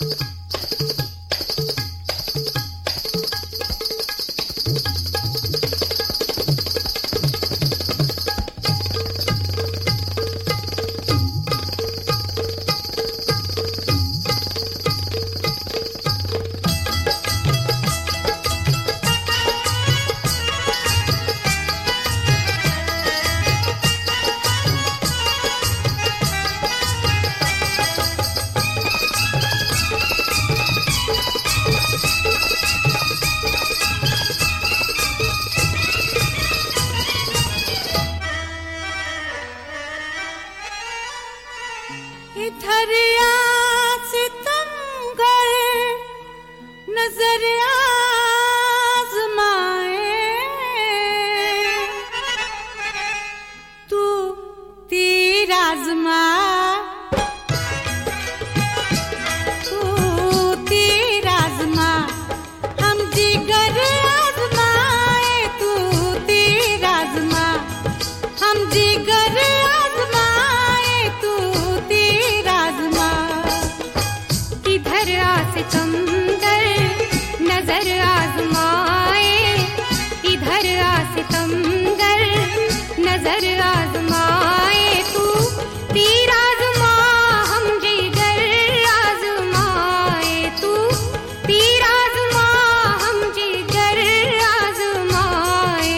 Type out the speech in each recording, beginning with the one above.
इधर सितम गए नजर आजमाए, तू तीर आजमा, तू तीर आजमा, हम जिगर आजमाए, तू तीर आजमा, हम जिगर आजमाए, तू तीर आजमा। इधर सितमगर नजर आजमाए, इधर सितमगर नजर आजमाए, तू तीर आजमा, हम जिगर आजमाए, तू तीर आजमा, हम जिगर आजमाए।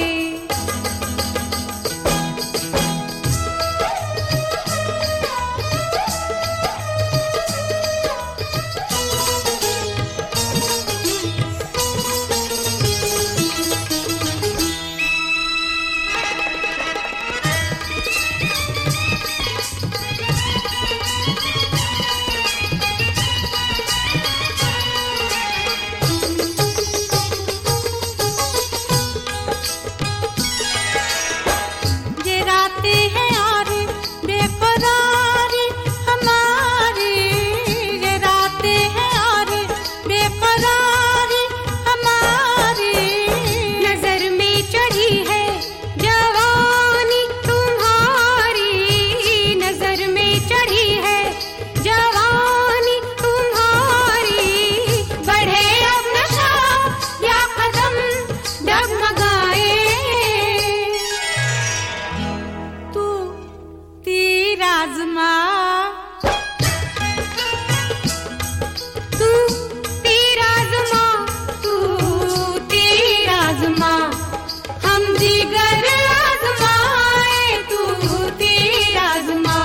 आजमा, तू तीर आजमा, तू तीर आजमा, हम जिगर आजमाए, तू तीर आजमा।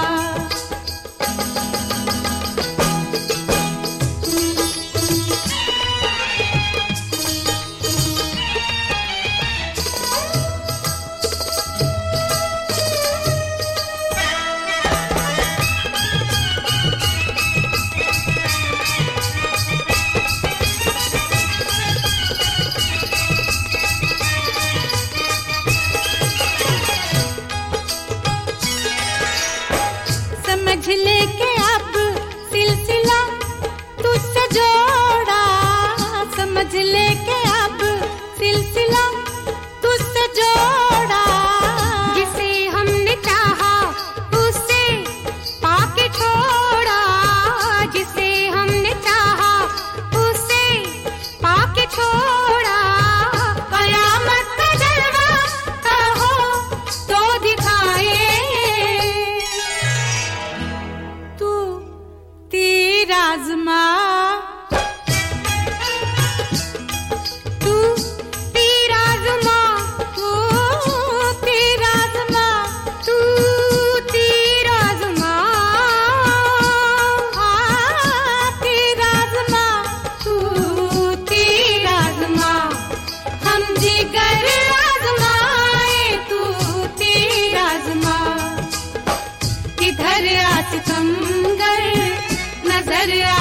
समझ ले के अब सिलसिला तुझसे जोड़ा, समझ ले के अब सिलसिला तुझसे जोड़ा, जिसे हमने चाहा उससे पाके छोड़ा, जिसे हमने चाहा उससे पाके छोड़ा। कयामत का जलवा कहो तो दिखाए, तू तीर आजमा, तू तीर आजमा, तू तीर आजमा, तू तीर आजमा, तीर आजमा, तू तीर आजमा, हम जिगर आजमाए, तू तीर आजमा। इधर सितमगर नजर